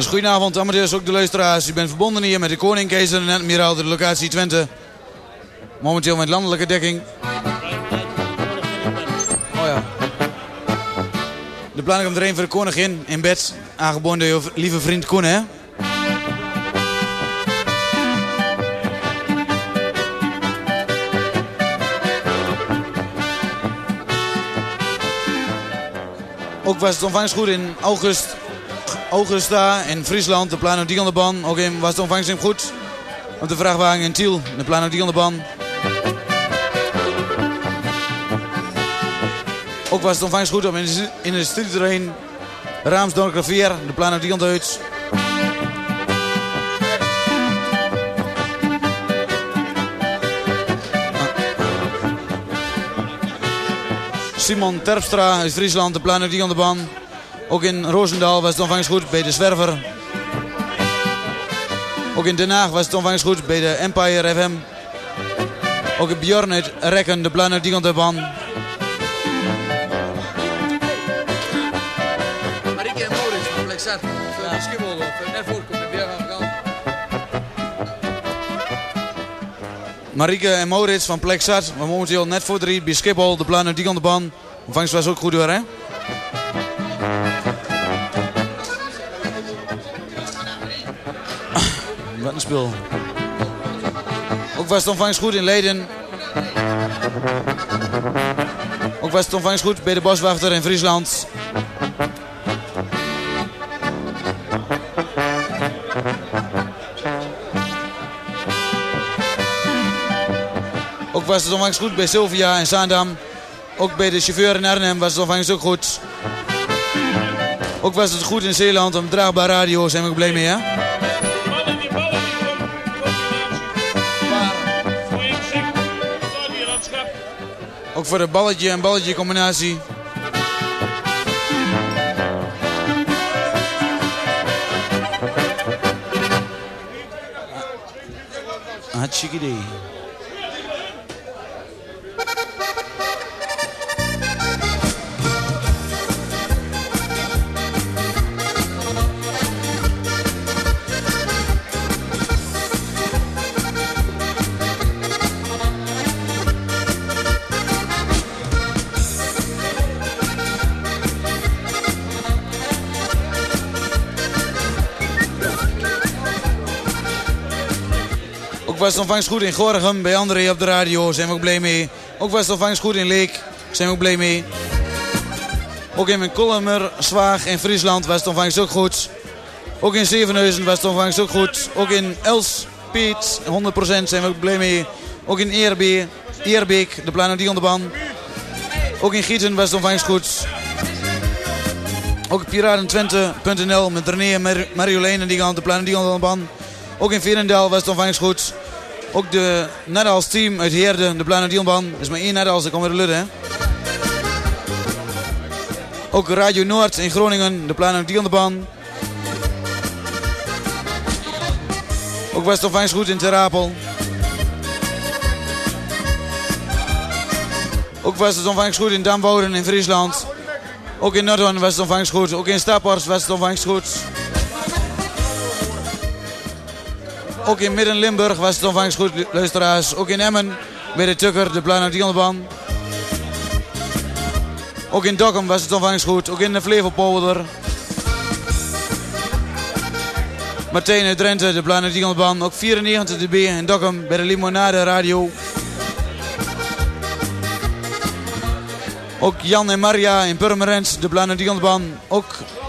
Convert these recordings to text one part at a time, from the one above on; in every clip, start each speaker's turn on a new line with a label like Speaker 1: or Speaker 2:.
Speaker 1: Dus goedenavond, amateurs, ook de luisteraars. U bent verbonden hier met de Koning, Keizer en Admiraal, de locatie Twente. Momenteel met landelijke dekking. Oh ja. De planning komt er een voor de koningin in bed. Aangeboden door je lieve vriend Koen, hè? Ook was het ontvangstgoed in Augusta in Friesland, de Plano Diegelderban. Ook in was het ontvangst goed op de vrachtwagen in Tiel, de Plano Diegelderban. Ook was het ontvangst goed op in de studieterrein Raamsdorp Gravier, de Plano Diegelderhuis. Simon Terpstra uit Friesland, de Plano Diegelderban. Ook in Roosendaal was het ontvangst goed bij de Zwerver. Ook in Den Haag was het ontvangst goed bij de Empire FM. Ook in Bjorn uit Rekken, de Plano Diegelderban.
Speaker 2: Marieke en Maurits van Plexat. Voor Schiphol, net voor komt de weer aan de kant.
Speaker 1: Marieke en Maurits van Plexat, maar momenteel net voor 3 bij Schiphol, de Plano Diegelderban. Ontvangst was ook goed hoor, hè? Wat een spul. Ook was het ontvangst goed in Leiden. Ook was het ontvangst goed bij de boswachter in Friesland. Ook was het ontvangst goed bij Sylvia in Zaandam. Ook bij de chauffeur in Arnhem was het ontvangst ook goed. Ook was het goed in Zeeland om draagbaar radio, zijn we ook blij mee, hè? Ook voor de balletje en balletje combinatie. Hartstikke idee. Ook was het ontvangst goed in Gorinchem bij André op de radio, zijn we ook blij mee. Ook was het ontvangst goed in Leek, zijn we ook blij mee. Ook in Kolmer, Zwaag in Friesland was het ontvangst ook goed. Ook in Zevenhuizen was het ontvangst ook goed. Ook in Elspet, 100% zijn we ook blij mee. Ook in Eerbeek, de Plano Diegelderban. Ook in Gieten was het ontvangst goed. Ook Piratentwente.nl met René en Marjolein die gaan de Plano Diegelderban. Ook in Vierendaal was het ontvangst goed. Ook de Nadals team uit Heerden, de Plano Diegelderban. Dat is maar 1 Nadals, dat komt weer de Ludde, hè. Ook Radio Noord in Groningen, de Plano Diegelderban. Ook was het ontvangst goed in Ter Apel. Ook was het ontvangst goed in Damwouden in Friesland. Ook in Noordhoorn was het ontvangst goed. Ook in Staphorst was het ontvangst goed. Ook in Midden-Limburg was het ontvangst goed, luisteraars. Ook in Emmen, bij de Tukker, de Plano Diegelderban. Ook in Dokkum was het ontvangst goed. Ook in de Flevopolder. Martijn uit Drenthe, de Plano Diegelderban. Ook 94 dB in Dokkum, bij de Limonade Radio. Ook Jan en Maria in Purmerend, de Plano Diegelderban. Ook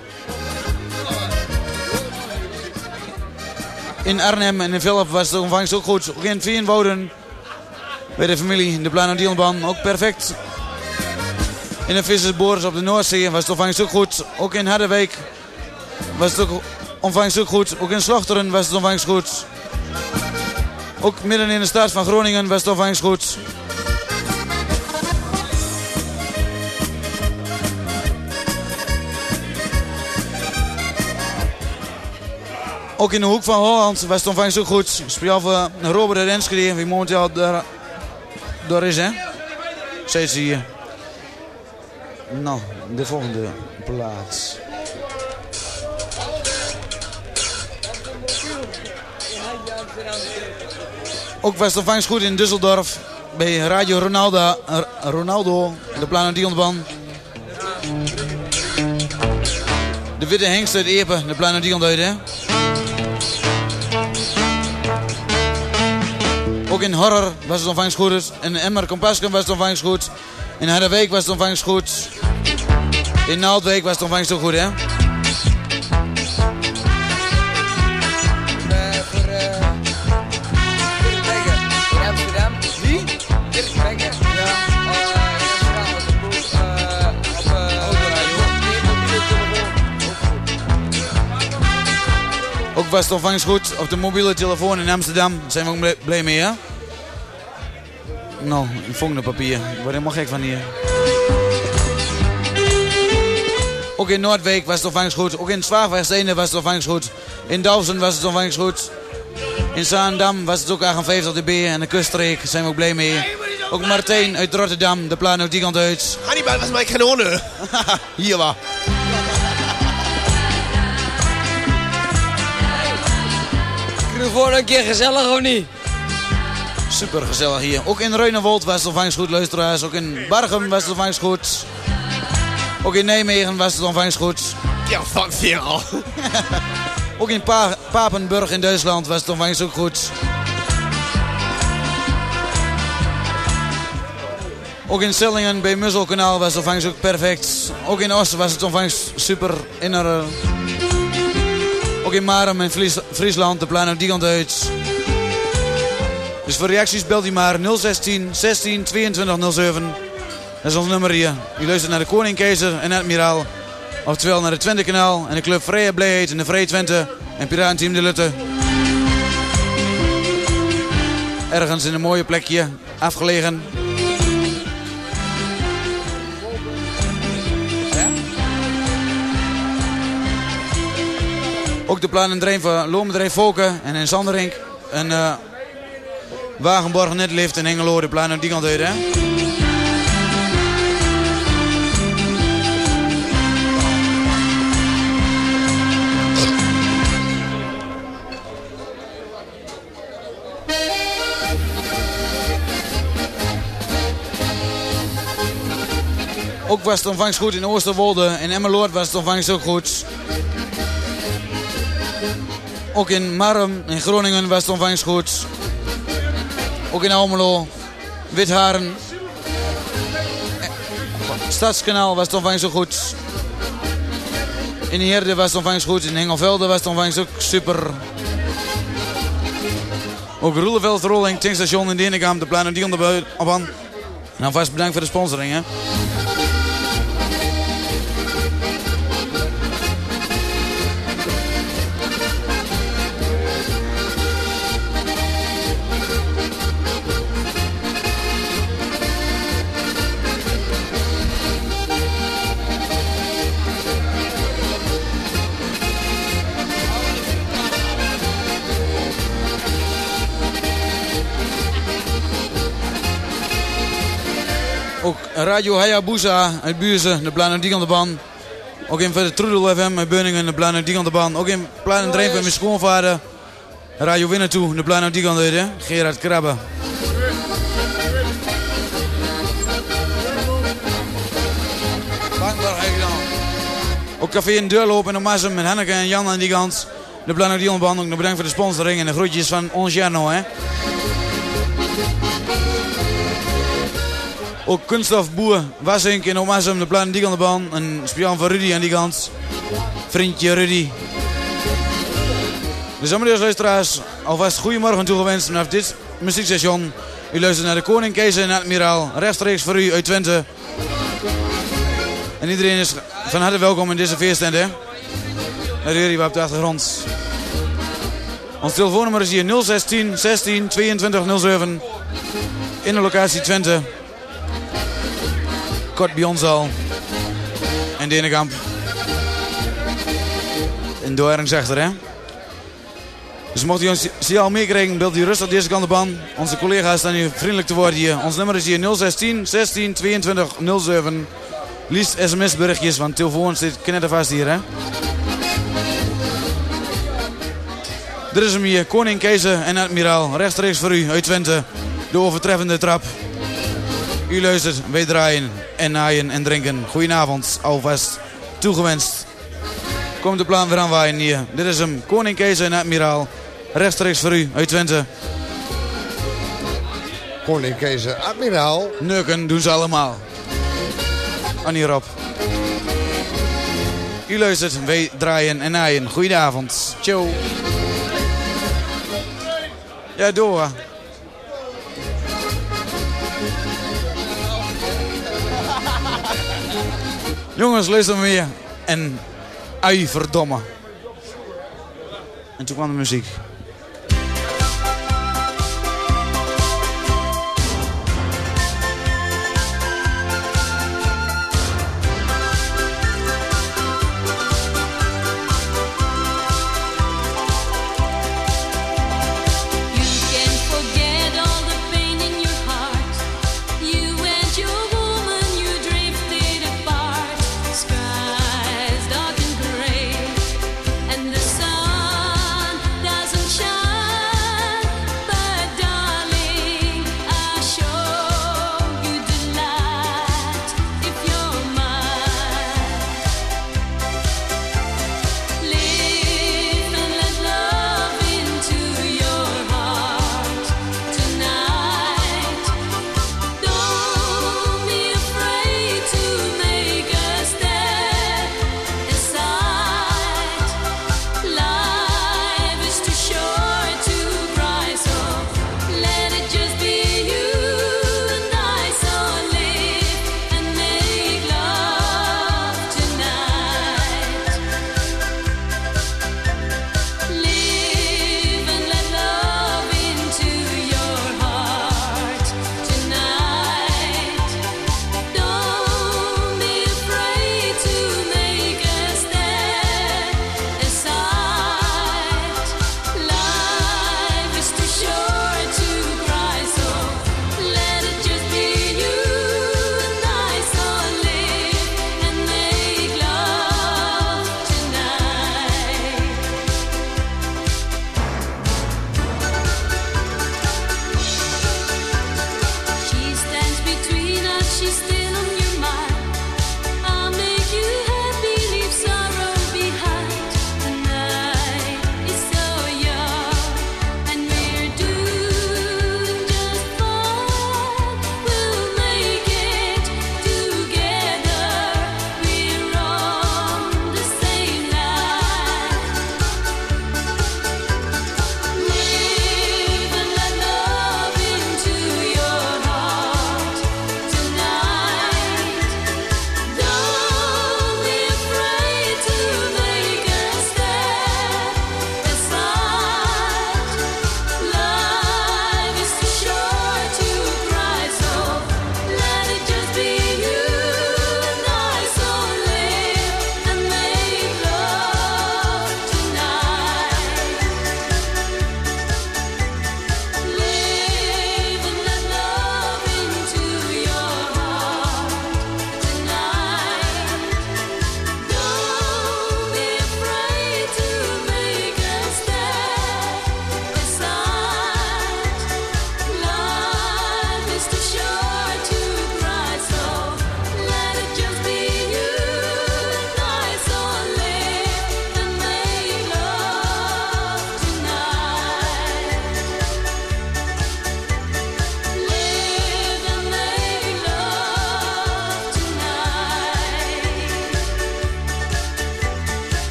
Speaker 1: in Arnhem en in Velp was de ontvangst ook goed. Ook in Veenwouden bij de familie, de Plano Diegelderban. Ook perfect. In de Vissersboors op de Noordzee was de ontvangst ook goed. Ook in Harderwijk was het ook ontvangst ook goed. Ook in Slochteren was het ontvangst goed. Ook midden in de stad van Groningen was het ontvangst goed. Ook in de hoek van Holland was het ontvangst ook goed. Speciaal voor Robert de Renske, die momenteel daar is, hè. Steeds hier. Nou, de volgende plaats. Ook West-Ontvangst in Düsseldorf. Bij Radio Ronaldo. De Plano Diondeban. De Witte Hengst uit Epe. De Plano Diondeut, hè. Ook in Horror was het ontvangst goed. In Emmer Kompasken was het ontvangst goed. In Harderwijk was het ontvangst goed. In Naaldwijk was het ontvangst ook goed, hè?
Speaker 2: In Amsterdam.
Speaker 1: Wie?
Speaker 2: Kirkbekken.
Speaker 1: Ja. Ook was het ontvangst goed op de mobiele telefoon in Amsterdam. Daar zijn we ook blij mee, hè? Nou, een volgende papier. Ik word helemaal gek van hier. Ook in Noordwijk was het ontvangst goed. Ook in Zwaagwesteinde was het ontvangst goed. In Dalfsen was het ontvangst goed. In Zaandam was het ook 58 dB. En de kuststreek zijn we ook blij mee. Ook Martijn uit Rotterdam, de Plano die kant uit.
Speaker 3: Hannibal, was mijn kanone?
Speaker 1: Hier was.
Speaker 2: Voor een keer gezellig of niet?
Speaker 1: Super gezellig hier. Ook in Ruinewold was het ontvangst goed, luisteraars. Ook in Bargem was het ontvangst goed. Ook in Nijmegen was het ontvangst goed.
Speaker 3: Ja, fuck veel.
Speaker 1: Ook in Papenburg in Duitsland was het ontvangst ook goed. Ook in Sellingen bij Musselkanaal was het ontvangst ook perfect. Ook in Oost was het ontvangst super. Ook in Marum in Friesland, de Plano die kant uit. Dus voor reacties belt u maar 016 16 22 07. Dat is ons nummer hier. U luistert naar de Koning, Keizer en Admiraal. Oftewel naar het Twente kanaal en de club Vrije Blijheid en de Vrije Twente en Piratenteam de Lutte. Ergens in een mooie plekje, afgelegen. Ook de plannen drein van Loonbedrijf Volken en in Zanderink. En Wagenborg Netlift en Hengelo, de plannen die kant uit, hè. Ook was het ontvangst goed in Oosterwolde. In Emmeloord was het ontvangst ook goed. Ook in Marum, in Groningen was het ontvangst goed. Ook in Almelo, Witharen. Stadskanaal was het ontvangst ook goed. In Heerde was het ontvangst goed. In Hengelvelde was het ontvangst ook super. Ook Roeleveld, Rolling, tankstation in Denegam, de plannen die onderbouw op aan. En alvast bedankt voor de sponsoring, hè. Ook Radio Hayabusa uit Buurzen, de Plano die aan de ban. Ook in de Troedel FM uit Beuningen, de Plano die aan de ban. Ook in Plano Drein van mijn schoonvader. Radio Winnatoe, de Plano die aan de Gerard Krabbe. Ook Café in Deurloop en de Massum met Hanneke en Jan aan die kant. De Plano die aan de ban. Ook nog bedankt voor de sponsoring en de groetjes van ons Jarno, hè. Ook Kunststof Boer, Wassink en Omasum, de Plano die aan de ban. En speciaal van Rudy aan die kant. Vriendje Rudy. Dus amadeus luisteraars, alvast goedemorgen toegewenst vanaf dit muziekstation. U luistert naar de Koning, Keizer en Admiraal. Rechtstreeks voor u uit Twente. En iedereen is van harte welkom in deze feesttent, hè. Daar hoor je op de achtergrond. Ons telefoonnummer is hier 016 16 22 07. In de locatie Twente. Kort bij ons al. En Denenkamp. In Doornzachter, hè. Dus mocht u ons signaal meekrijgen, belt u rustig deze kant op aan. Onze collega's staan hier vriendelijk te woord hier. Ons nummer is hier 016 16 22 07. Liefst sms-berichtjes, want telefoon zit knettervast hier, hè. Dit is hem hier, Koning Keizer en Admiraal. Rechtstreeks voor u uit Twente. De overtreffende trap. U luistert, wij draaien en naaien en drinken. Goedenavond, alvast toegewenst. Komt de plan weer aanwaaien hier. Dit is hem, Koning Keizer en Admiraal. Rechtstreeks voor u uit Twente.
Speaker 4: Koning Keizer, Admiraal.
Speaker 1: Neuken doen ze allemaal. Annie Rob. U luistert, wij draaien en naaien. Goedenavond. Ciao. Ja, door. Jongens, luister maar weer. En ai verdomme. En toen kwam de muziek.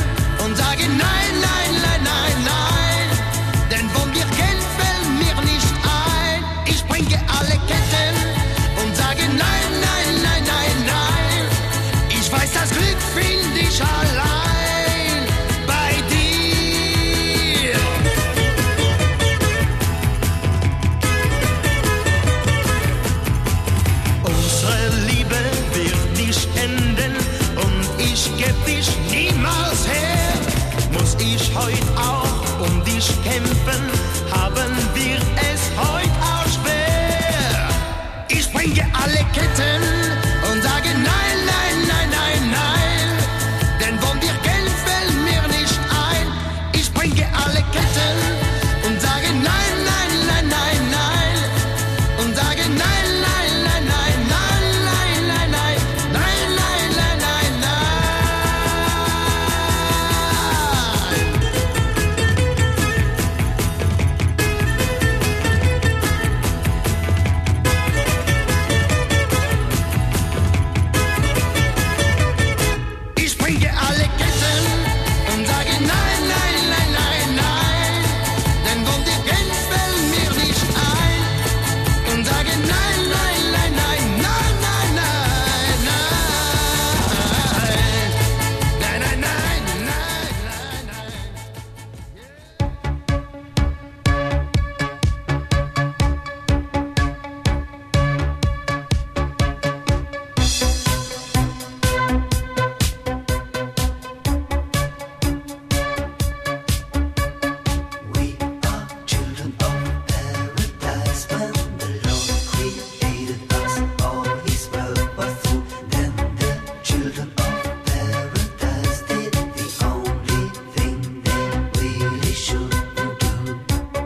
Speaker 5: Nein, nein, nein, nein, nein, denn von dir Geld will mir nicht auch um dich kämpfen, haben wir es heute auch schwer. Ich springe alle Ketten und sage nein, nein, nein, nein, nein. Denn von dir Geld fällt mir nicht ein. Ich springe alle Ketten und sage nein, nein, nein, nein, nein. Und sage nein, nein, nein, nein, nein, nein, nein, nein, nein, nein, nein, nein, nein. Ich springe alle Ketten und sage nein, nein, nein, nein, nein. Denn von dir Geld fällt mir nicht ein. Und sage nein, nein, nein, nein, nein, nein, nein, nein, nein, nein, nein, nein, nein.
Speaker 6: We are children of paradise. When the Lord created us, all His world was through. Then the children of paradise did the only thing they really shouldn't do.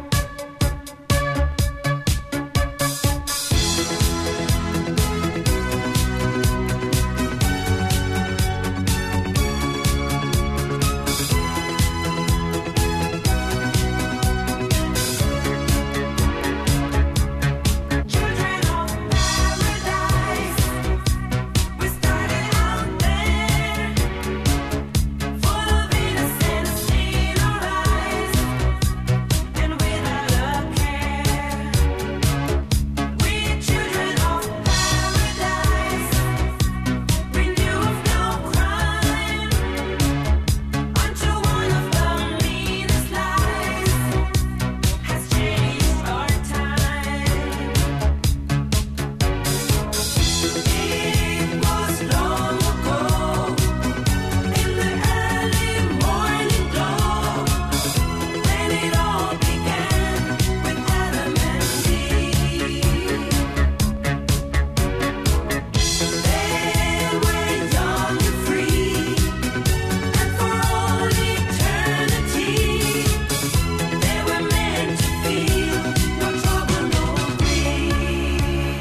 Speaker 7: Children of paradise, we started out there, full of innocence in our eyes, and without a care. We children of paradise, we knew of no crime, until one of the meanest lies has changed our time. It was long ago, in the early morning glow, when it all began with Adam and Eve. They were young and free, and for all eternity, they were meant to feel no trouble, no grief.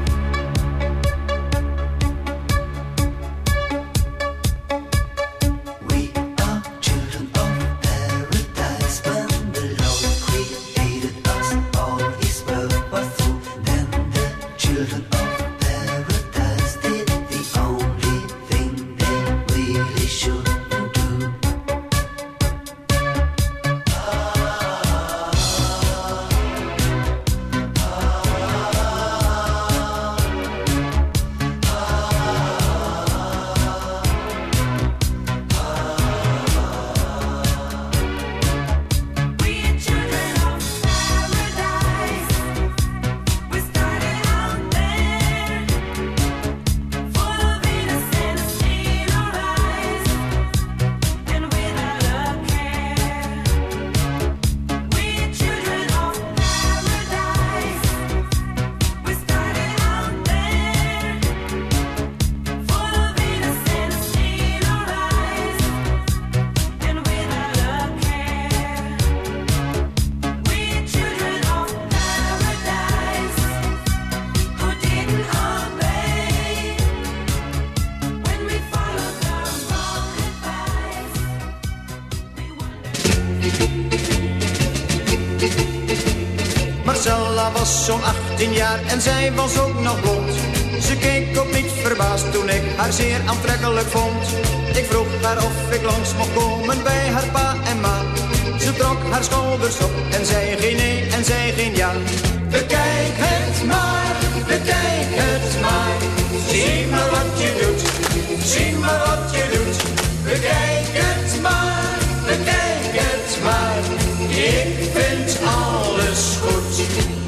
Speaker 6: We are children of paradise. When the Lord created us, all His world was through. Then the children of paradise did the only thing they really shouldn't do.
Speaker 7: We are children of paradise. We started out there, full of innocence in our eyes, and without a care. We are children of paradise. We started out there, full of innocence in our eyes, and without a care. We children of paradise who didn't obey when we followed the wrong advice.
Speaker 5: Marcella was zo'n 18 jaar en zij was ook nog blond. Ze keek ook niet verbaasd toen ik haar zeer aantrekkelijk vond. Ik vroeg haar of ik langs mocht komen bij haar pa en ma. Ze trok haar schouders op en zei geen nee en zei geen ja. Bekijk het maar, bekijk het maar. Zie maar wat je doet, zie maar wat je doet. Bekijk het maar, bekijk het maar. Ik vind alles goed.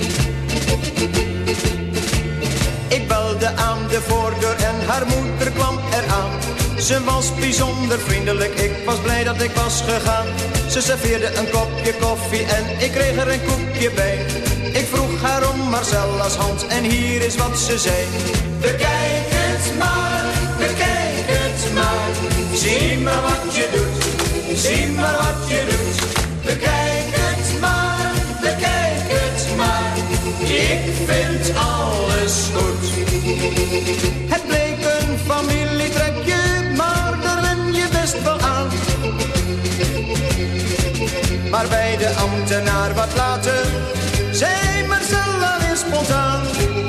Speaker 5: Ik belde aan de voordeur en haar moeder kwam eraan. Ze was bijzonder vriendelijk, ik was blij dat ik was gegaan. Ze serveerde een kopje koffie en ik kreeg er een koekje bij. Ik vroeg haar om Marcella's hand en hier is wat ze zei. Bekijk het maar, bekijk het maar. Zie maar wat je doet, zie maar wat je doet. Bekijk het maar, bekijk het maar. Ik vind alles goed. Het bleek een familietrekje, maar daar wen je best wel aan. Maar bij de ambtenaar wat later zei Marcella weer spontaan.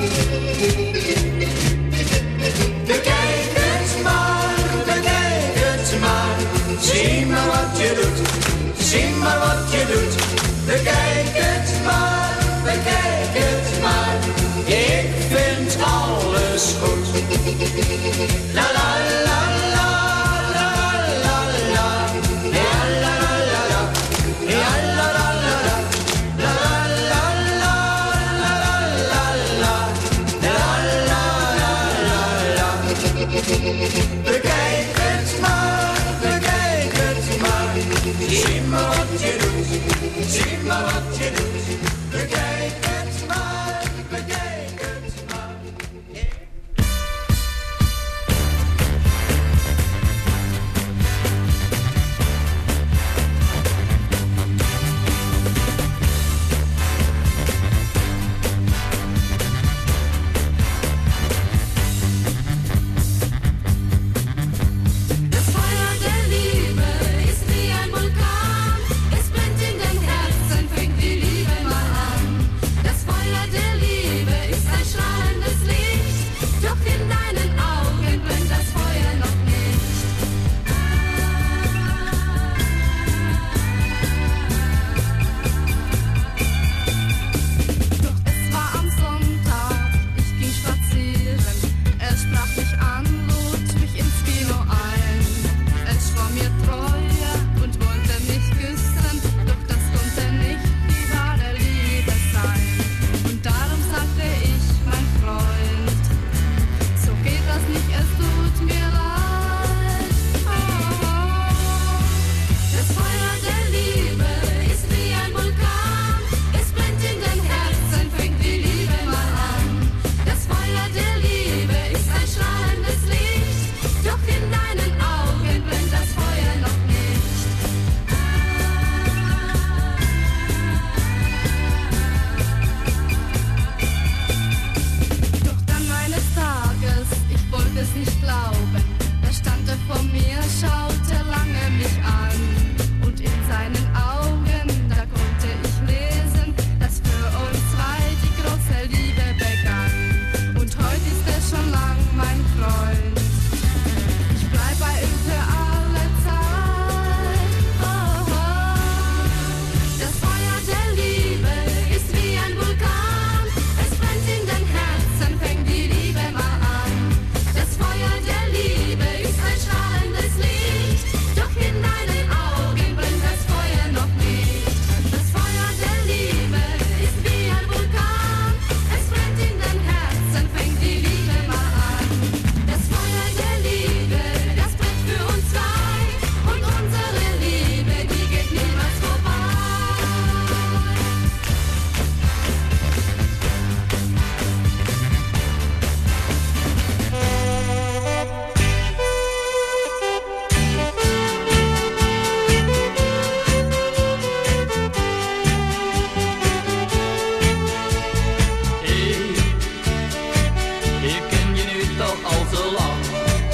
Speaker 5: Bekijk het maar, bekijk het maar. Zie maar wat je doet, zie maar wat je doet. Bekijk het maar, bekijk het maar. Ik vind alles goed. La la la la la la la. Ja la la la la. Ja la la la la. La la la la la la. La la la la. Bekijk het maar, bekijk het maar. Zie maar wat je doet, zie maar wat je doet. Bekijk het maar, bekijk het maar.
Speaker 7: Das Feuer der Liebe ist wie ein Vulkan. Es brennt in den Herzen, fängt die Liebe mal an. Das Feuer der Liebe ist ein strahlendes Licht. Doch in deinen Augen brennt das Feuer noch nicht. Doch es war am Sonntag, ich ging spazieren. Er sprach mich an, lud mich ins Kino ein. Er schwor mir Treue und wollte mich küssen, doch das konnte nicht die wahre Liebe sein. Und darum sagte ich, mein Freund, so geht das nicht, es tut mir leid. Das Feuer der Liebe ist wie ein Vulkan. Es brennt in den Herzen, fängt die Liebe mal an. Das Feuer der Liebe ist ein strahlendes Licht. Doch in deinen Augen brennt das Feuer noch nicht. Doch dann eines Tages, ich wollte es nicht glauben, da stand er vor mir, schaute lange mich an. Und in seinen Augen, da konnte ich lesen, dass für uns zwei die große Liebe begann. Und heute ist er schon lang mein Freund. Ich bleib bei ihm für alle Zeit. Oh, oh. Das Feuer der Liebe ist wie ein Vulkan. Es brennt in den Herzen, fängt die Liebe mal an. Das Feuer der Liebe ist ein strahlendes Licht. Doch in deinen Augen brennt das Feuer noch nicht. Das Feuer der Liebe ist wie ein Vulkan. Es brennt in den Herzen, fängt die Liebe mal an. Das Feuer der Liebe, das brennt für uns zwei. Und unsere Liebe, die geht niemals vorbei.
Speaker 8: Ik ken je nu toch al zo lang.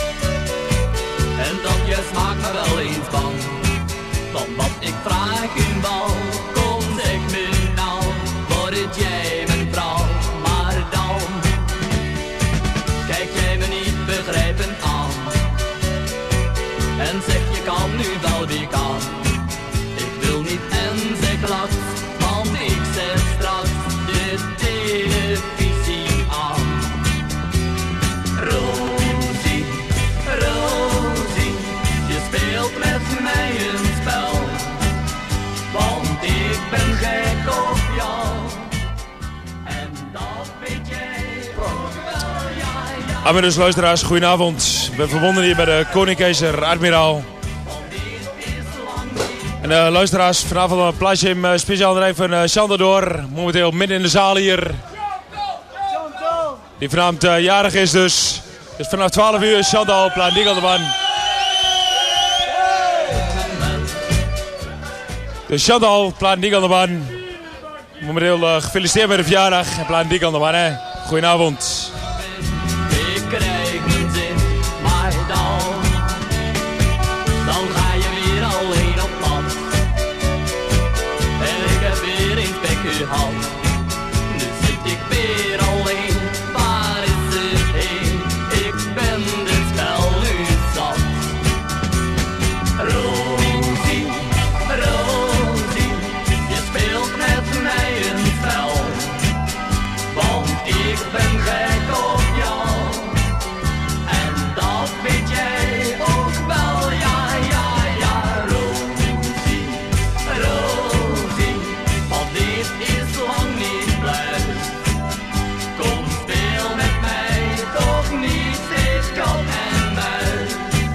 Speaker 8: En dat je smaakt me wel eens bang. Want wat ik vraag in bal, kom zeg me nou, word jij mijn vrouw, maar dan kijk jij me niet begrijpend aan. En zeg je kan nu wel wie kan. Ik wil niet en zeg lacht, want ik zet straks de televisie aan. Rosie, Rosie, je speelt met mij een spel. Want ik ben gek op jou. En dat weet jij ook wel, ja, ja.
Speaker 9: Amen, luisteraars, goedenavond. Ik ben verbonden hier bij de Koning Keizer Admiraal. En luisteraars, vanavond een plaatje in speciaal bedrijf van Chandadoor. Momenteel midden in de zaal hier. Die vanavond jarig is dus. Dus vanaf 12 uur Chantal, Plan Diegelderman. Dus Chantal, Plan Diegelderman. Momenteel gefeliciteerd met de verjaardag. En Plan Diegelderman, hè. Goedenavond.
Speaker 8: Ik krijg niet in, maar dan ga je weer alleen op pad. En ik heb weer een pek gehad. Nu zit ik weer alleen, waar is het heen? Ik ben dit spel nu zat. Rosie, Rosie, je speelt met mij een spel. Want ik ben gek op jou. En dat weet jij ook wel, ja, ja, ja. Rosie, Rosie, want dit is lang niet blij. Kom speel met mij, toch niet steeds kat en muis.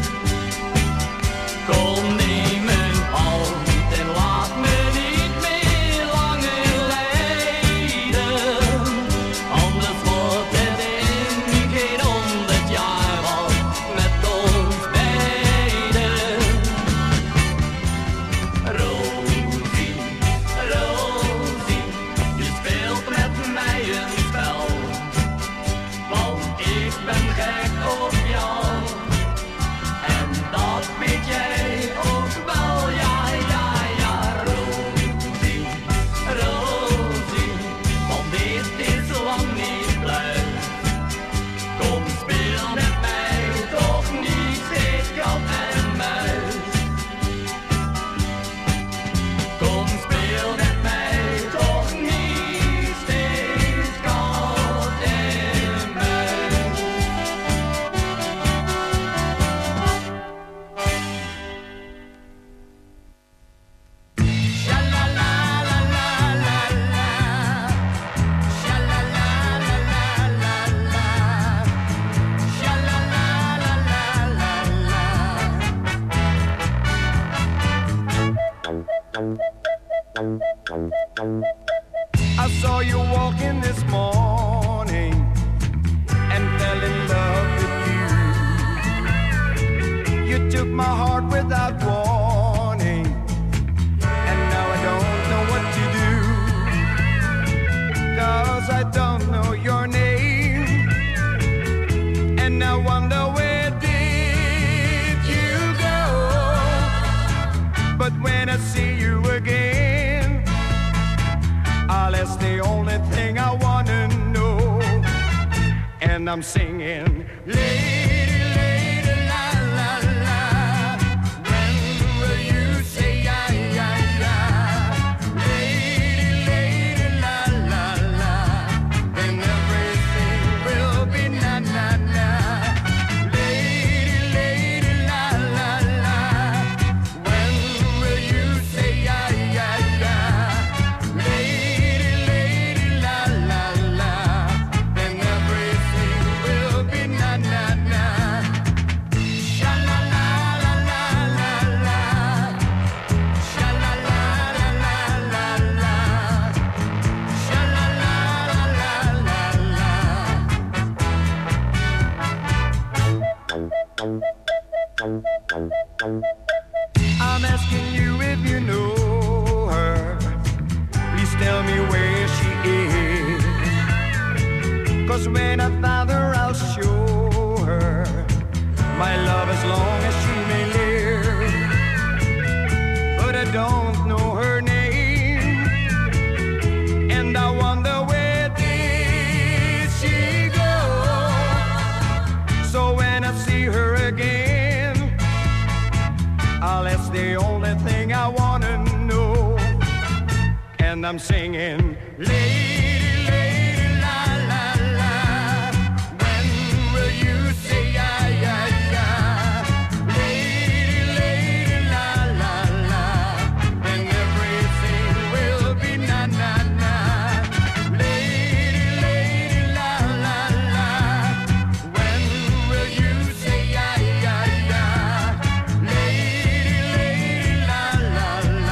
Speaker 8: Kom neem mijn hand en laat me niet meer langer lijden. Anders wordt het in geen 100 jaar wat met ons beiden. Rosie, Rosie, je speelt met mij een spel. Want ik ben gek op jou. En dat weet jij ook wel, ja, ja, ja. Rosie, Rosie, want dit is lang niet blij. Kom speel met mij, toch niet steeds kat en muis. Kom speel met mij, toch niet steeds kat en muis.
Speaker 5: I saw you walking this morning and fell in love with you. You took my heart without warning, and now I don't know what to do. 'Cause I don't know your name, and I wonder where did you go? But when I see you again, that's the only thing I wanna know. And I'm singing, lady, lady, la, la, la. When will you say, yeah, yeah, yeah? Lady, lady, la, la, la. Then everything will be na, na, na. Lady, lady, la, la, la. When will you say, yeah, yeah, yeah? Lady, lady, la, la, la. Then everything will be na, na, na. Sha la la la la la la. Sha la la la la la la. Sha la la la la la la. I'm asking you if you know her. Please tell me where she is. 'Cause when I find her, I'll show her my love as long as she may live. But I don't know her name, and I wonder where did she go. So when I see her again, that's the only thing I wanna know. And I'm singing, lady, lady, la, la, la. When will you say, yeah, yeah, yeah? Lady, lady, la, la, la. And everything will be na, na, na. Lady, lady, la, la, la. When will you say, yeah, yeah, yeah? Lady, lady, la, la, la.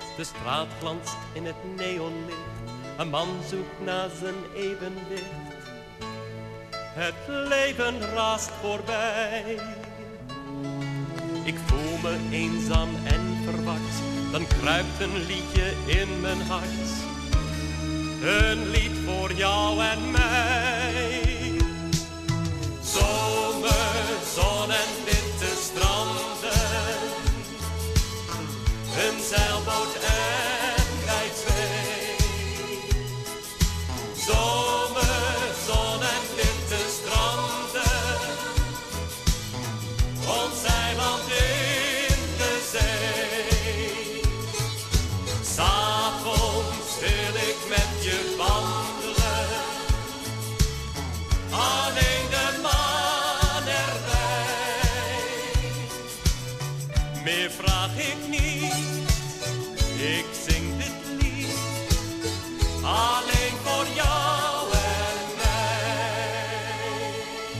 Speaker 10: De straat glanst in het neonlicht. Een man zoekt naar zijn evenwicht. Het leven raast voorbij. Ik voel me eenzaam en verward. Dan kruipt een liedje in mijn hart. Een lied voor jou en mij. Zomer, zon en witte stranden. Een zeilboot en wij twee. Zomer, zon en witte stranden. Ons eiland in de zee. 'S'avonds wil ik met je wandelen. Alleen de maan erbij. Meer vraag ik niet. Ik zing dit lied. Alleen voor jou en mij.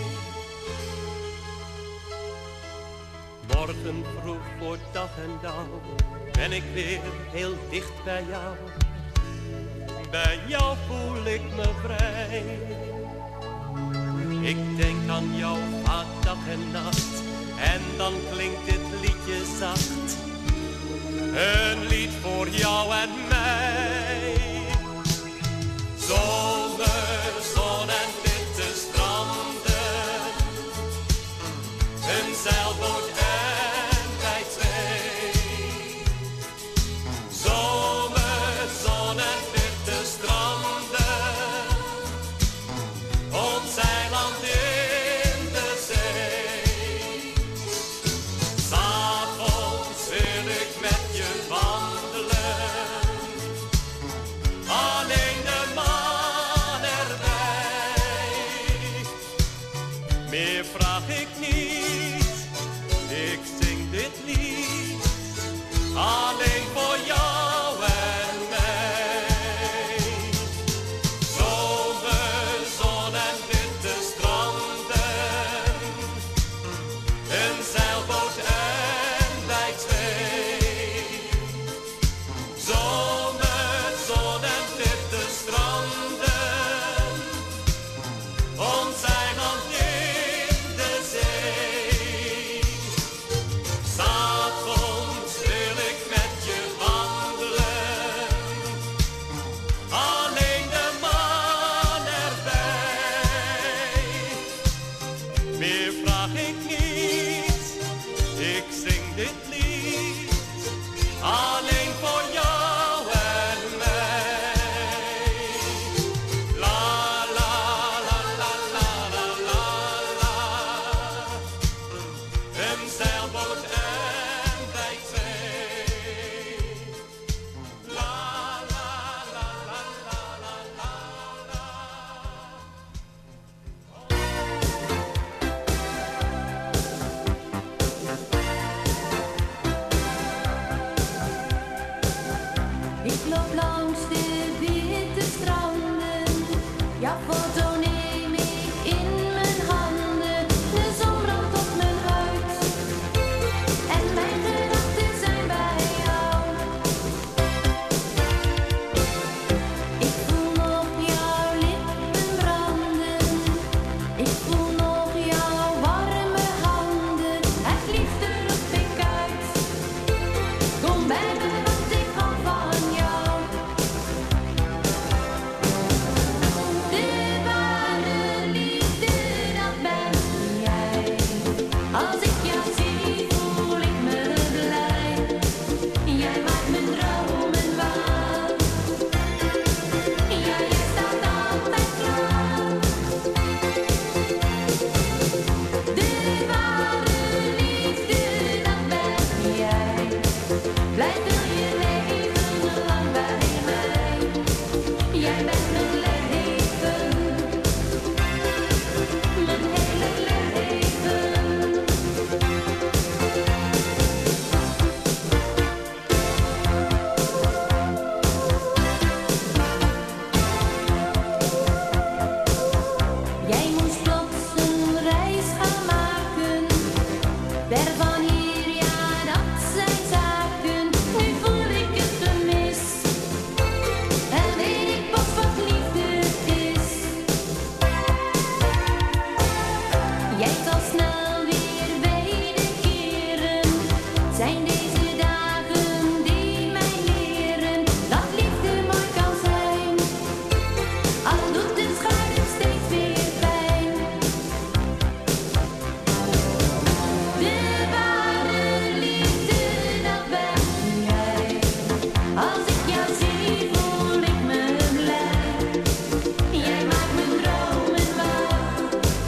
Speaker 10: Morgen vroeg voor dag en dauw ben ik weer heel dicht bij jou. Bij jou voel ik me vrij. Ik denk aan jou vaak dag en nacht. En dan klinkt dit liedje zacht. Een lied voor jou en mij. Zomer, zon en witte stranden. Een zeilboot en wij twee. Zomer, zon en witte stranden. Ons eiland in de zee. 'S'avonds wil ik met je wandelen. Alleen de maan erbij. Meer vraag ik niet. Ik zing dit lied. Alleen voor jou en mij. Zomer, zon en witte stranden. Een zeilboot en wij twee. Zomer, zon en witte stranden. Ons eiland in de zee. 'S'avonds wil ik met je wandelen. Alleen de maan erbij. Meer vraag ik niet. Ik zing dit lied. Alleen voor jou en mij. La la la la la la la la. Een zeilboot en wij twee. La la la la la la la la.
Speaker 11: Ik loop langs de witte stranden, jouw foto neem ik in mijn handen. De zon brandt op mijn huid en mijn gedachten zijn bij jou. Ik voel nog jouw lippen branden, ik voel nog jouw warme handen. Het liefde roep ik uit, kom bij me want ik hou van jou. Als ik jou zie, voel ik me blij. Jij maakt mijn dromen waar.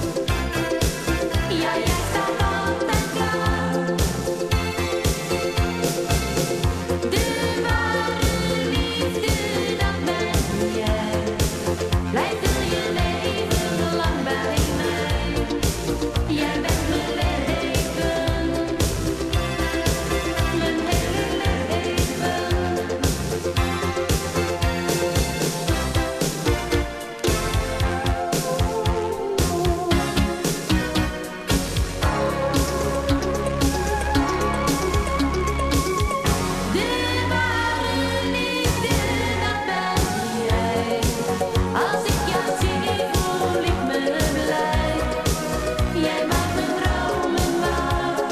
Speaker 11: Ja, jij staat altijd klaar. De ware liefde, dat ben jij. Blijf wil je leven lang bij mij. Jij bent mijn leven, mijn hele leven. De ware liefde, dat ben jij. Als ik jou zie, voel ik me blij. Jij maakt mijn dromen waar.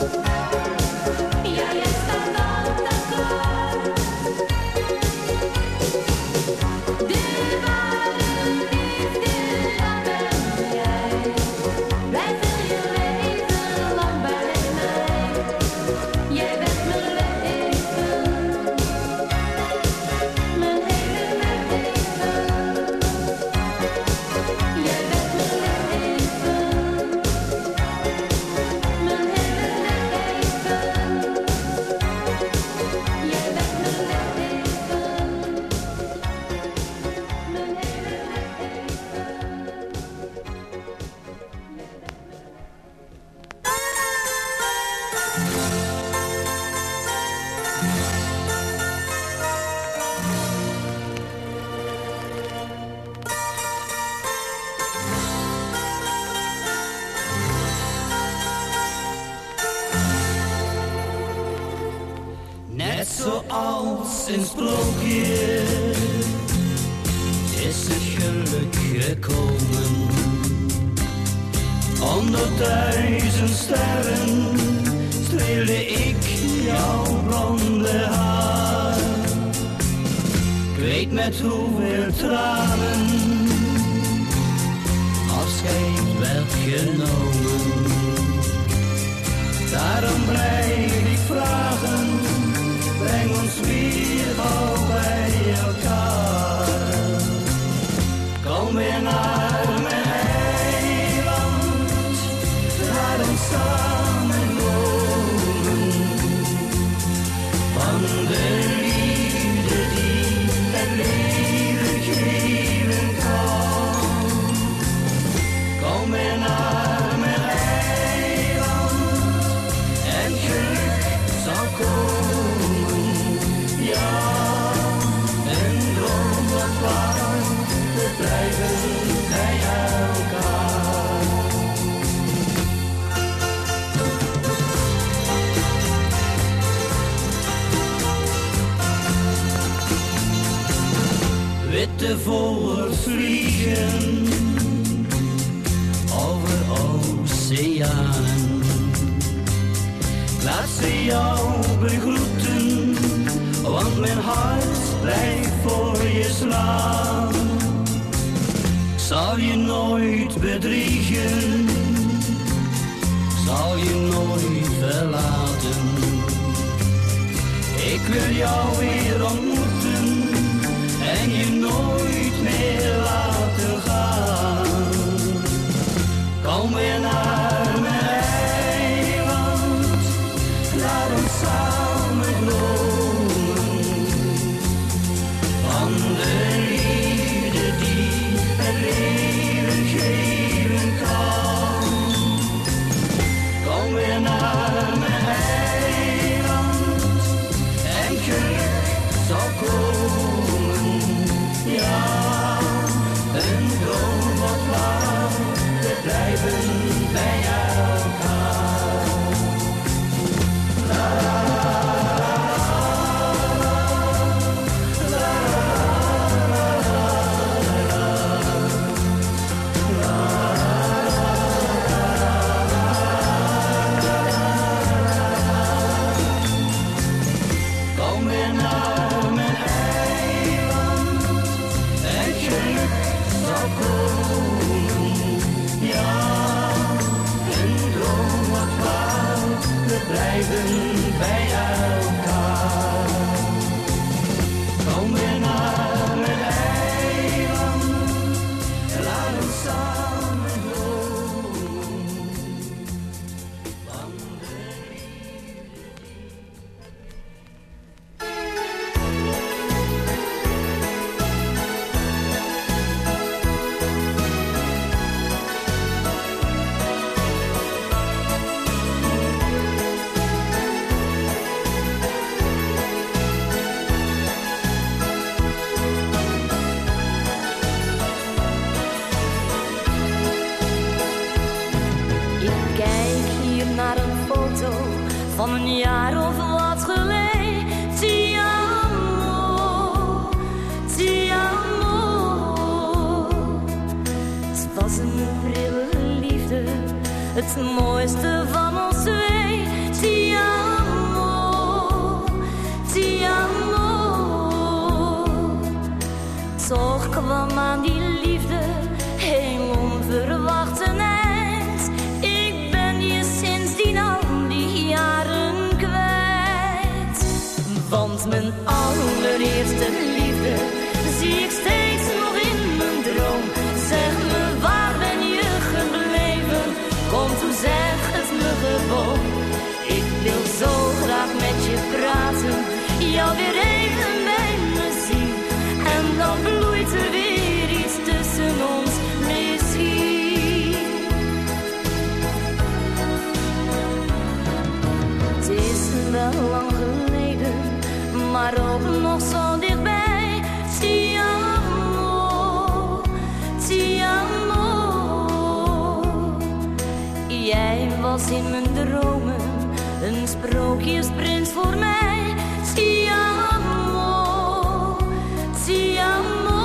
Speaker 11: Ja, jij staat altijd klaar. De ware liefde, dat ben jij. Blijf wil je leven lang bij mij. Jij bent mijn leven, mijn hele leven. Jij bent mijn leven, mijn hele leven. Jij bent mijn
Speaker 8: Net zoals een sprookje is het geluk gekomen. Onder 1000 sterren streelde ik jouw blonde haar. Ik weet met hoeveel tranen afscheid werd genomen. Daarom blijf ik vragen, breng ons weer gauw bij elkaar. Kom weer naar mijn eiland, laat ons samen wonen. Van de liefde die het leven geven kan. Kom weer naar mijn eiland en geluk zal komen. Ja, een droom wat waar, we blijven bij elkaar. Witte vogels vliegen over oceanen. Laat ze jou begroeten, want mijn hart blijft voor je slaan. Ik zal je nooit bedriegen, zal je nooit verlaten. Ik wil jou weer ontmoeten en je nooit meer laten gaan. Kom weer naar mijn eiland, laat ons samen dromen. Van de liefde die het leven geven kan. Kom weer naar mijn eiland en geluk
Speaker 11: Toch kwam aan die liefde heel onverwacht een eind. Ik ben je sindsdien al die jaren kwijt. Want mijn allereerste liefde zie ik steeds nog in mijn droom. Zeg me, waar ben je gebleven? Kom toe, zeg het me gewoon. Ik wil zo graag met je praten, jou weer even bij me zien. En dan bloeit er weer iets tussen ons misschien. Het is wel lang geleden, maar ook nog zo dichtbij. Ti amo, ti amo. Jij was in mijn dromen een sprookjesprins voor mij. Ti amo, ti amo.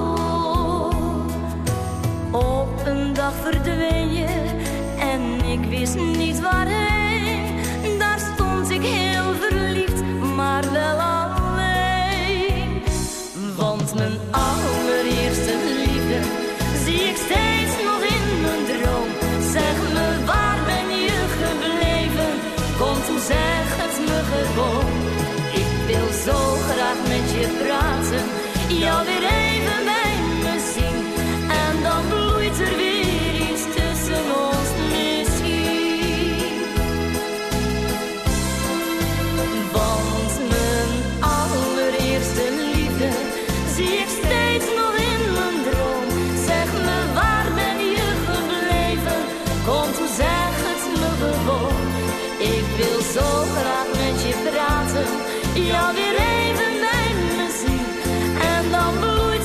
Speaker 11: Op een dag verdween je en ik wist niet waarheen. Daar stond ik heel verliefd, maar wel alleen. Want mijn allereerste liefde zie ik steeds nog in mijn droom. Zeg me, waar ben je gebleven? Kom toe, zeg het me gewoon. Ik wil zo graag met je praten, jou weer even bij me zien. En dan bloeit er weer iets tussen ons misschien. Want mijn allereerste liefde zie ik steeds nog in mijn droom. Zeg me, waar ben je gebleven? Kom toe, zeg het me gewoon. Ik wil zo graag met je praten, jou weer even bij me zien. En dan bloeit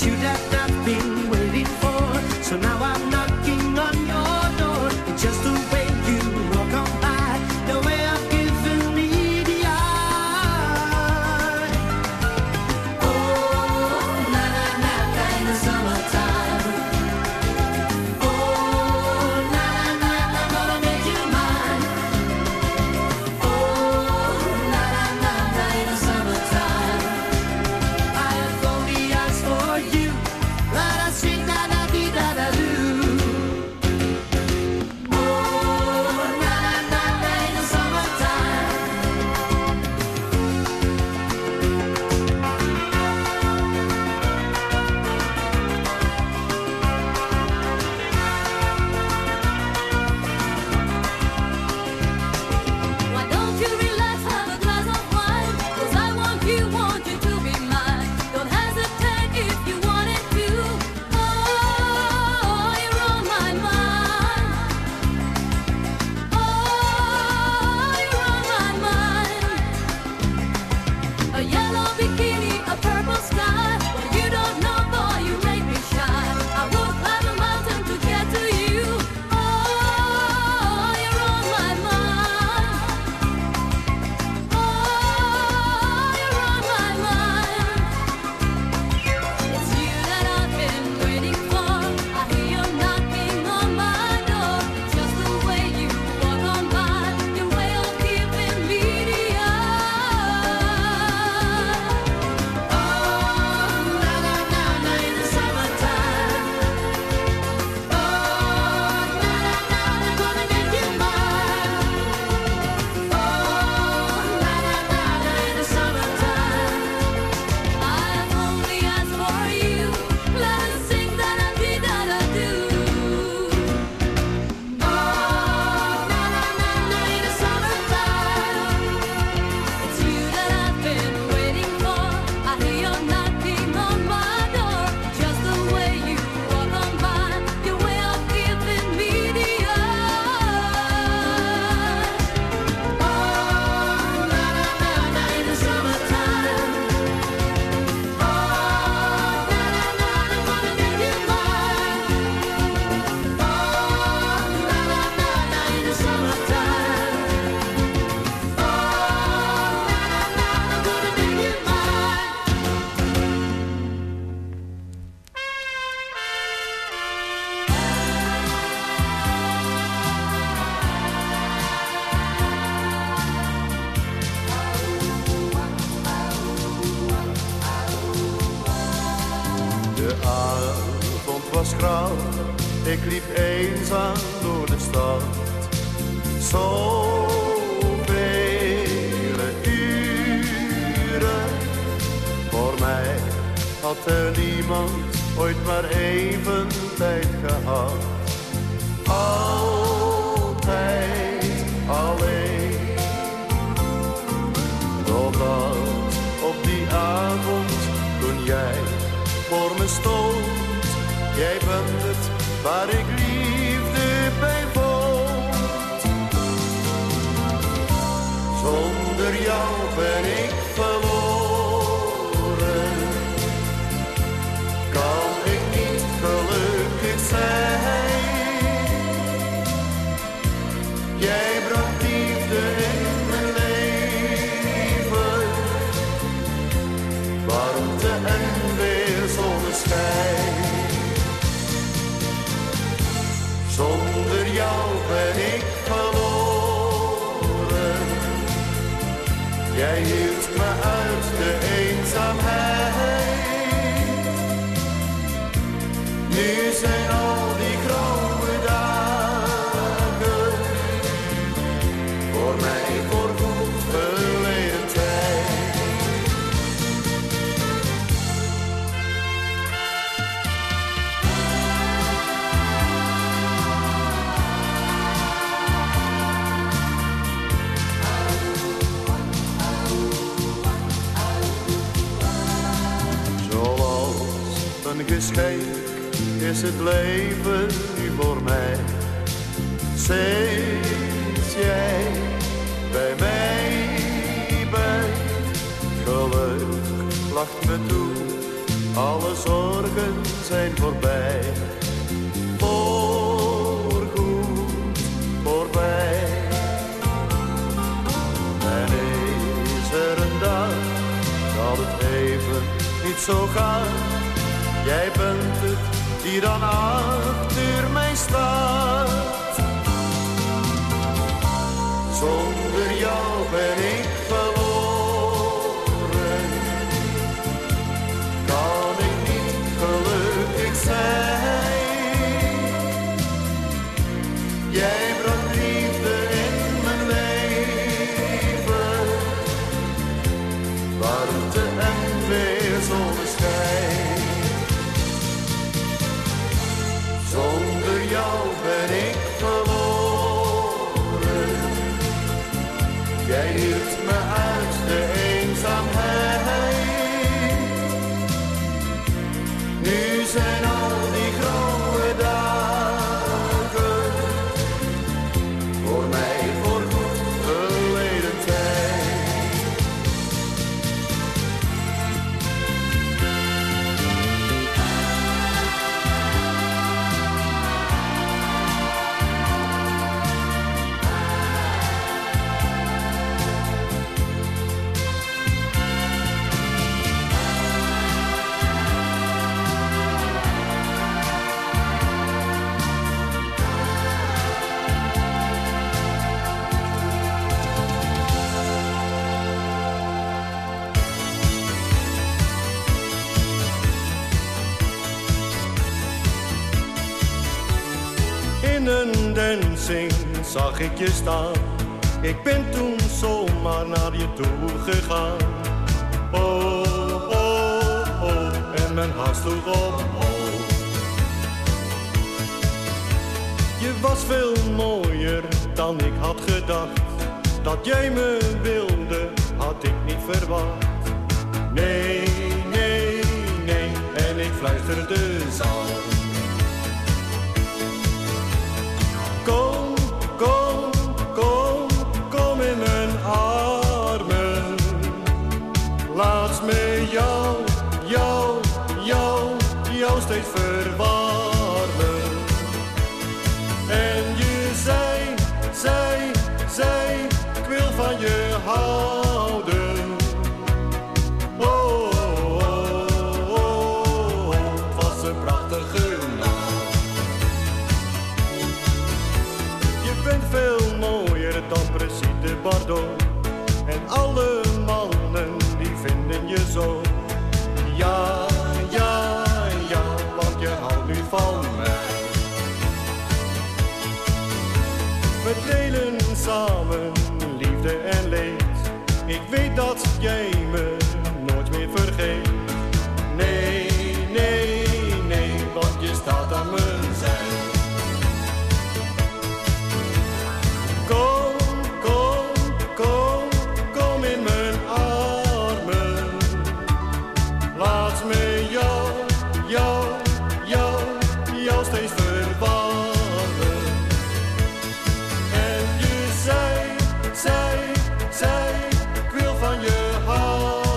Speaker 5: It's you that I've been waiting for. So now I'm knocking on your door. It's just the way you walk on by, the way I've given me the eye. Oh, na na na, in the summertime. Oh, na na na, I'm gonna make you mine. Oh, na na na, in the summertime. I have only asked for you. Let us sing da da dee da da do. Oh, na na na, in the summertime.
Speaker 11: Why don't you relax, have a glass of wine? 'Cause I want you to be mine. Don't hesitate if you wanted to. Oh, you're on my mind. Oh, you're on my mind. A yellow bikini, a purple sky. Well, you don't know, boy, you make me shy. I will climb a mountain to get to you. Oh, you're on my mind. Oh, you're on my mind. It's you that I've been waiting for. I hear you knocking on my door. Just the way you walk on by, your way of giving me the eye.
Speaker 5: Oh, na na na na, in the summertime. Oh, na na na, I'm gonna make you mine. Oh, na na na na, in the summertime.
Speaker 11: I have only asked for you. Let us sing da da dee da da do.
Speaker 5: Oh, na na na na, in the summertime.
Speaker 11: It's you that I've been waiting for. I hear you knocking on my door. Just the way you walk on by, your way of giving me the eye.
Speaker 5: Oh, na na na na, in the summertime. Oh, na na na, I'm gonna make you mine. Oh, na na na na, in the summertime. Oh, na na na, I'm gonna make you mine.
Speaker 12: De avond was grauw, ik liep eenzaam door de stad. Zoveel uren, voor mij had er niemand ooit maar even tijd gehad. Altijd alleen, totdat op die avond toen jij voor me stond. Jij bent het waar ik liefde bij vond. Zonder jou ben ik verloren. Kan ik niet gelukkig zijn. Jij bracht liefde in mijn leven. Warmte en weer zonneschijn. Zonder jou ben ik verloren. Jij hield me uit de eenzaamheid. Nu zijn al die grauwe dagen voor mij voorgoed verleden tijd. Een geschenk is het leven nu voor mij. Sinds jij bij mij bent, geluk lacht me toe alle zorgen zijn voorbij. Voorgoed voorbij. En is er een dag dat het even niet zo gaat. Jij bent het die dan achter mij staat. Zonder jou ben ik verloren. Kan ik niet gelukkig zijn. Jij bracht liefde in mijn leven. Warmte en weer zonneschijn. Zonder jou ben ik verloren. Jij hield me uit de eenzaamheid. Nu zijn al die grauwe dagen voor mij voorgoed verleden tijd. In een dancing zag ik je staan. Ik ben toen zomaar naar je toe gegaan. Oh, oh, oh, en mijn hart sloeg omhoog. Je was veel mooier dan ik had gedacht. Dat jij me wilde, had ik niet verwacht. Nee, nee, nee, en ik fluisterde zacht. Kom, kom, kom, kom in mijn armen. Laat me jou, jou, jou, jou steeds verwarmen. En je zei, ik wil van je houden. Oh, oh, oh, oh, het was een prachtige nacht. Je bent veel mooier dan Brigitte Bardot. En alle mannen die vinden je zo. Ja, ja, ja, want je houdt nu van mij. We delen samen liefde en leed. Ik weet dat jij me nooit meer vergeet. Nee, nee, nee, want je staat aan mijn zij. Kom, kom, kom, kom in mijn armen. Laat me jou, jou, jou, jou steeds verwarmen. En je zei, ik wil van je houden.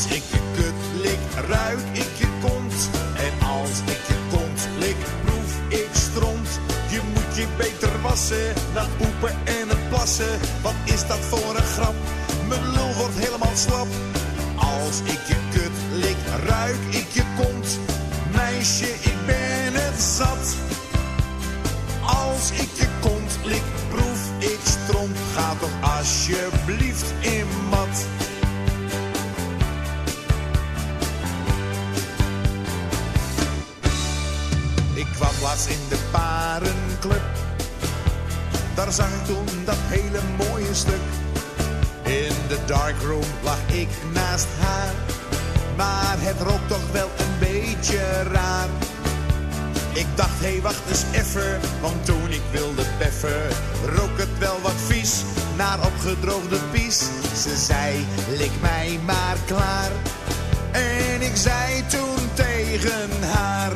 Speaker 13: Als ik je kut lik, ruik ik je kont. En als ik je kont lik, proef ik stront. Je moet je beter wassen, na het poepen en het plassen. Wat is dat voor een grap? Mijn lul wordt helemaal slap. Als ik je kut lik, ruik ik je kont. Meisje, ik ben het zat. Als ik je kont lik, proef ik stront. Ga toch alsjeblieft in bad. Ik kwam laatst in de parenclub. Daar zag ik toen dat hele mooie stuk. In de darkroom lag ik naast haar. Maar het rook toch wel een beetje raar. Ik dacht, hé, wacht eens even. Want toen ik wilde beffen, rook het wel wat vies. Naar opgedroogde pies. Ze zei, lik mij maar klaar. En ik zei toen tegen haar: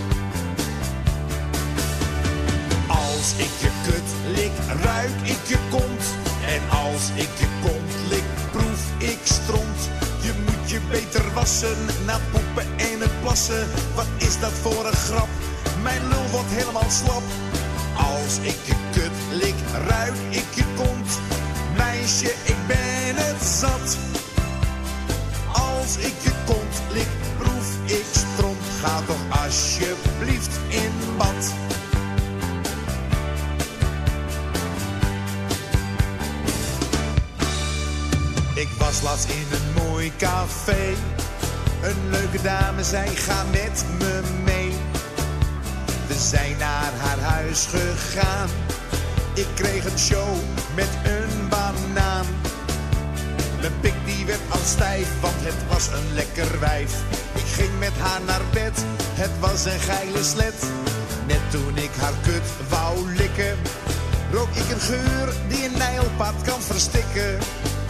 Speaker 13: als ik je kut lik, ruik ik je kont. En als ik je kont lik, proef ik stront. Je moet je beter wassen, na het poepen en het plassen. Wat is dat voor een grap? Mijn lul wordt helemaal slap. Als ik je kut lik, ruik ik je kont. Meisje, ik ben het zat. Als ik je kont lik, proef ik stront. Ga toch alsjeblieft in bad. Ik was laatst in een mooi café. Een leuke dame zei, ga met me mee. We zijn naar haar huis gegaan. Ik kreeg een show met een banaan. Mijn pik die werd al stijf, want het was een lekker wijf. Ik ging met haar naar bed, het was een geile slet. Net toen ik haar kut wou likken, rook ik een geur die een nijlpaard kan verstikken.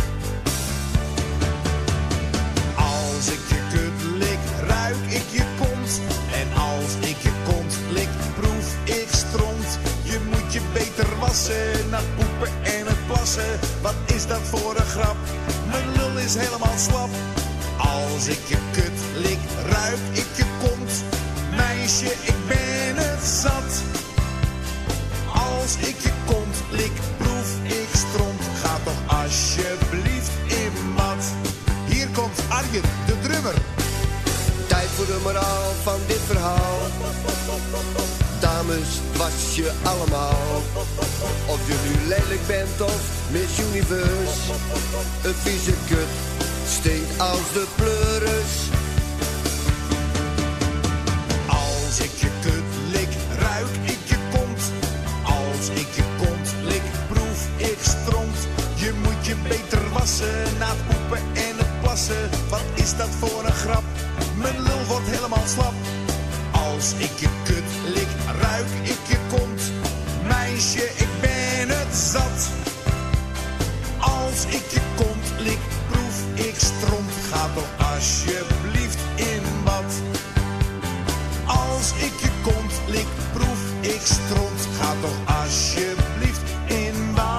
Speaker 13: Als ik je kut lik, ruik ik je kont. En als ik je kont lik, proef ik stront. Je moet je beter wassen, na het poepen en het plassen. Wat is dat voor een grap? Mijn lul is helemaal slap. Als ik je kut lik, ruik ik je kont. Meisje, ik ben het zat. Als ik je kont lik, proef ik stront. Ga toch alsjeblieft in bad. Hier komt Arjen, de drummer.
Speaker 14: Tijd voor de moraal van dit verhaal. Dames, was je allemaal. Of je nu lelijk bent of Miss Universe. Een vieze kut stinkt als de pleuris.
Speaker 13: Als ik je kut lik, ruik ik je kont. Als ik je kont lik, proef ik stront. Je moet je beter wassen, na het poepen en het plassen. Wat is dat voor een grap? Mijn lul wordt helemaal slap. Als ik je kut lik, ruik ik je kont. Meisje, ik ben het zat. Als ik je kont lik, proef ik stront. Ga toch alsjeblieft in bad. Als ik je kont lik, proef ik stront. Ga toch alsjeblieft in bad.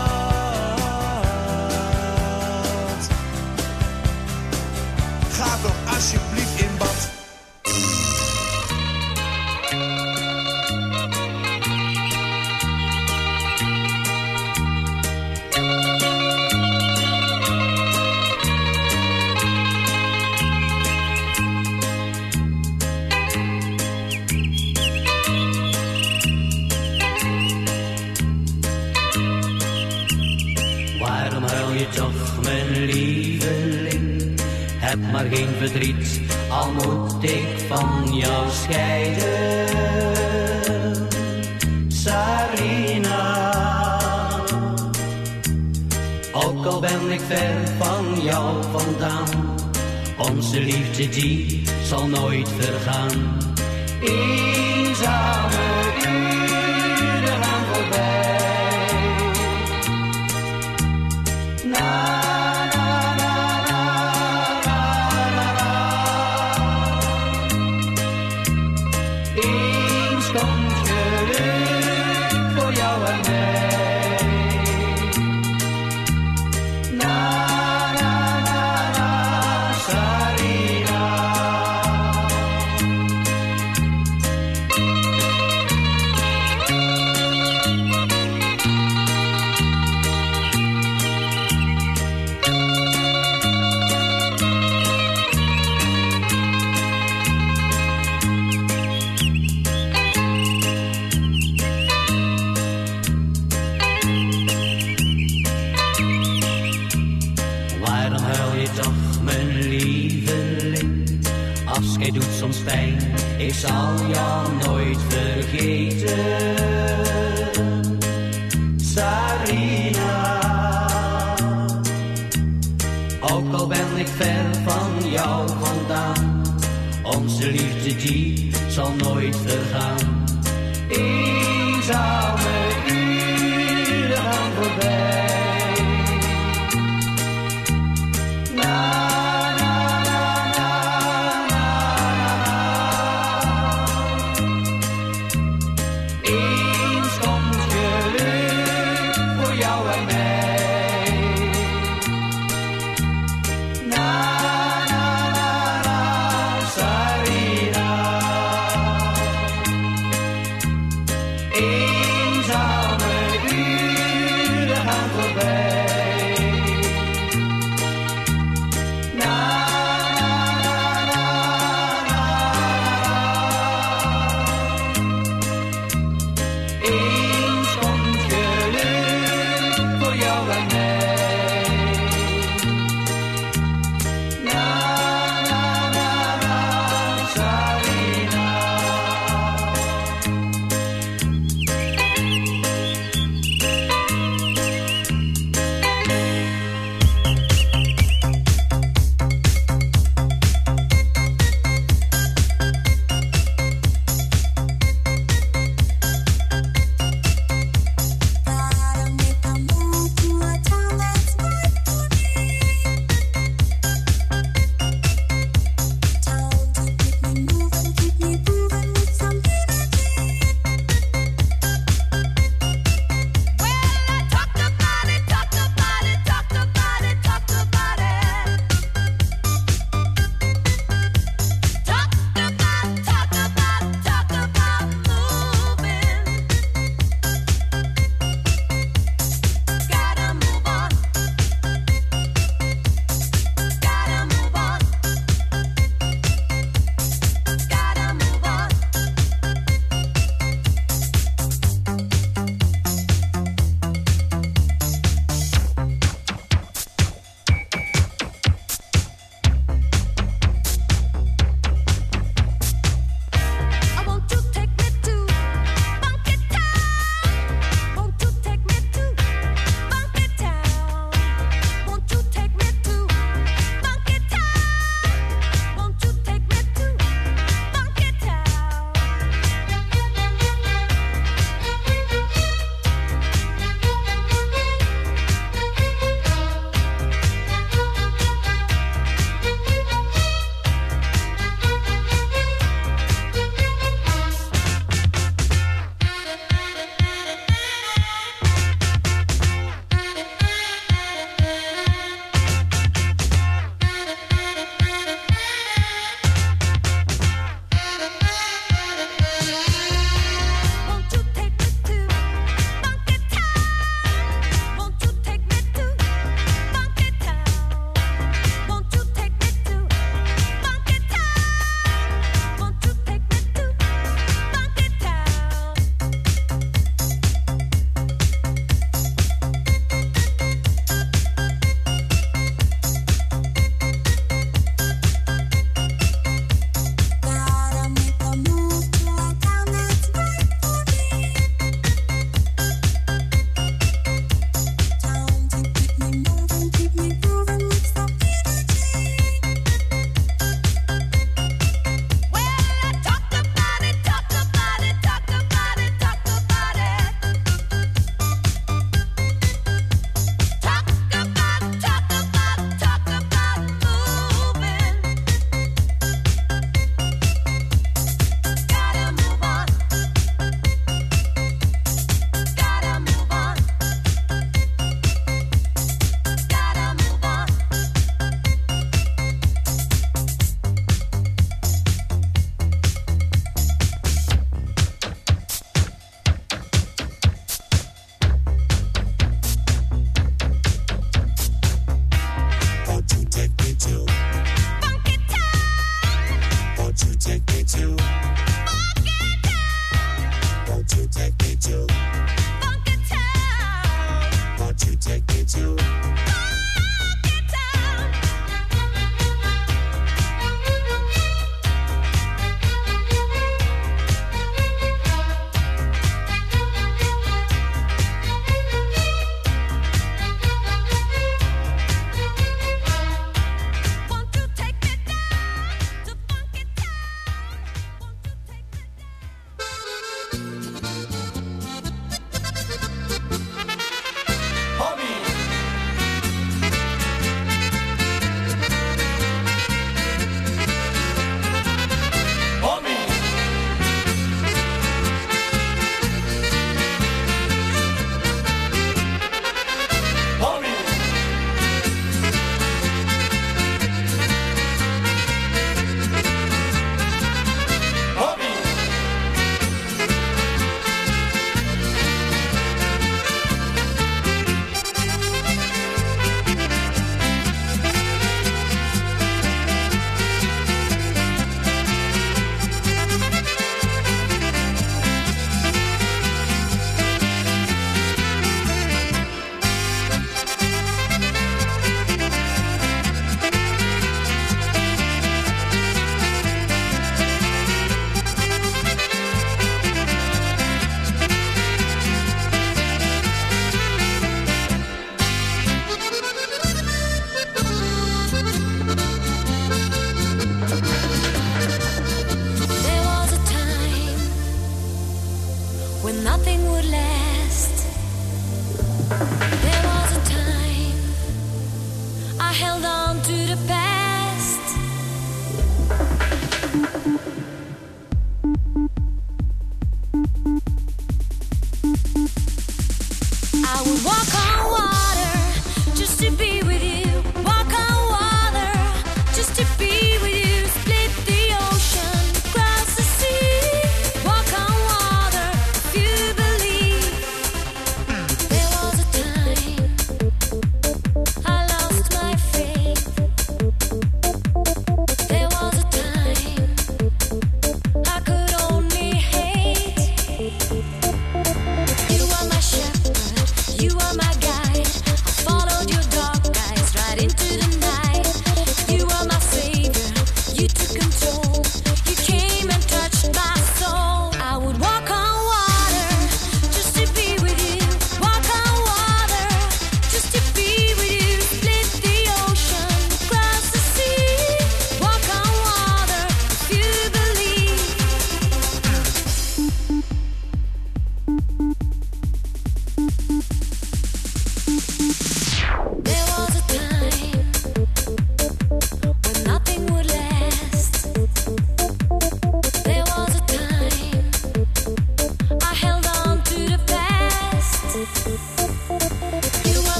Speaker 13: Ga toch alsjeblieft in bad.
Speaker 8: Waarom huil je toch, mijn lieveling? Heb maar geen verdriet, al moet ik van jou scheiden. Sarina, ook al ben ik ver van jou vandaan, onze liefde die zal nooit vergaan. Eenzame uren gaan voorbij. Sa lieveling, afscheid doet soms pijn, ik zal jou nooit vergeten. Sarina, ook al ben ik ver van jou vandaan, onze liefde die zal nooit vergaan. Eenzame uren gaan voorbij.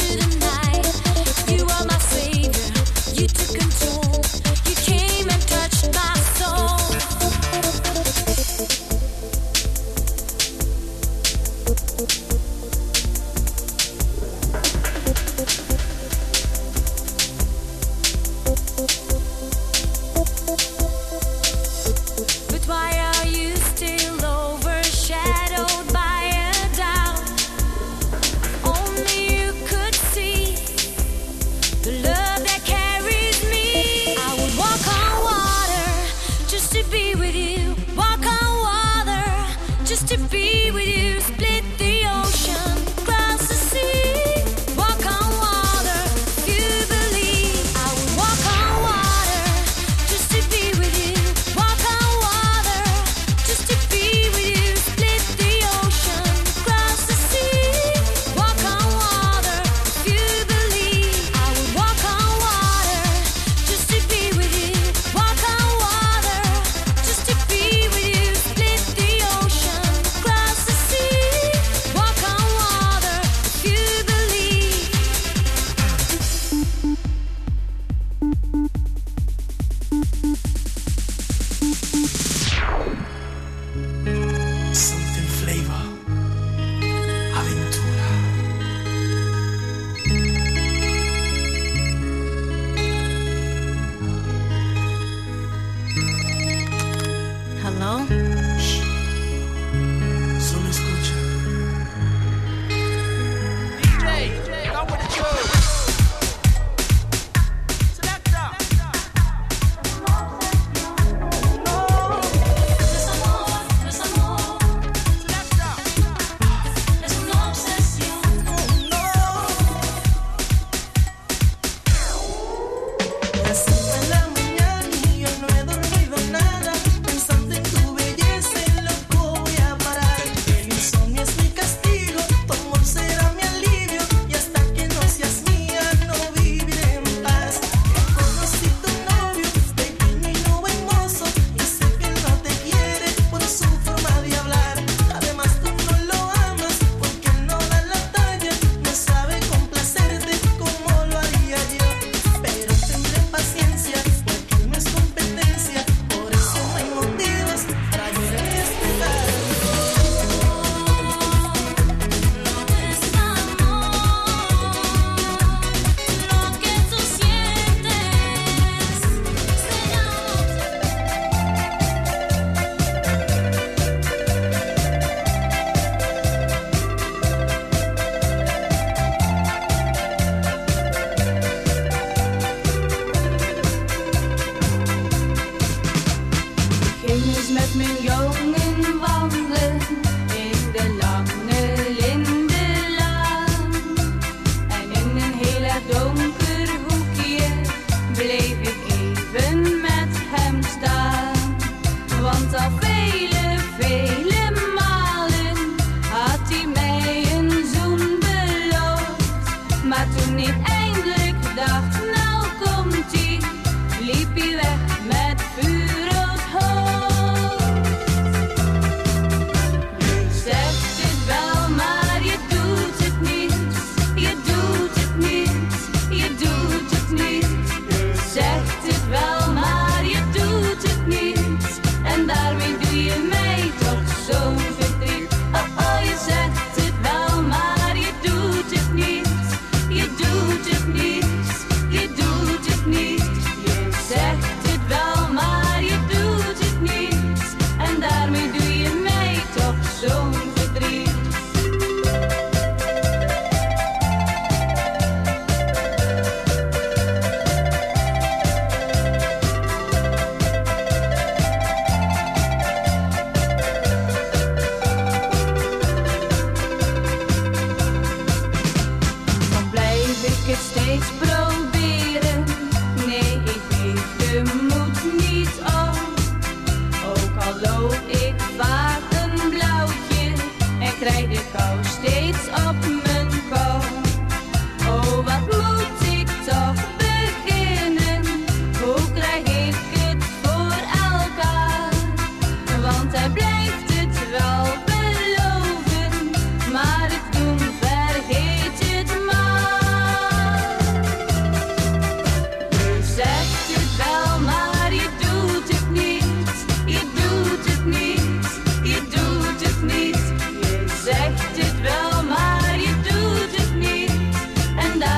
Speaker 11: Maar het doen vergeet het maar.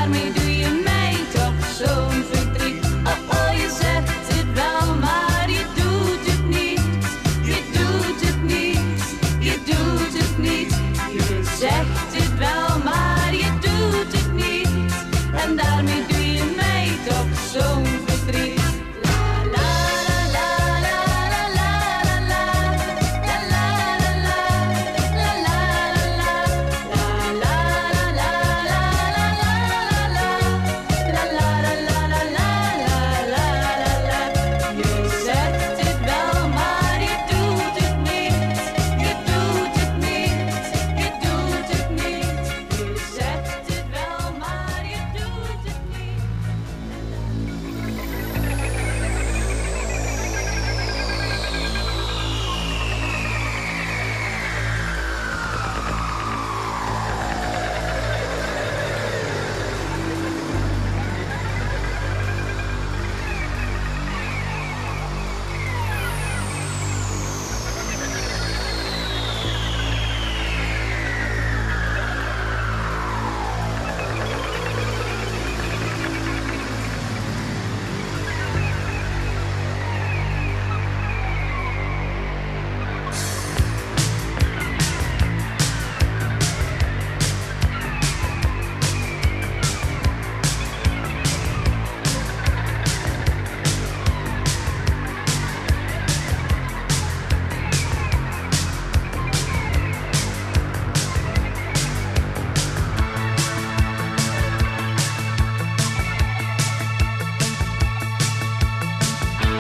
Speaker 11: daarmee doen?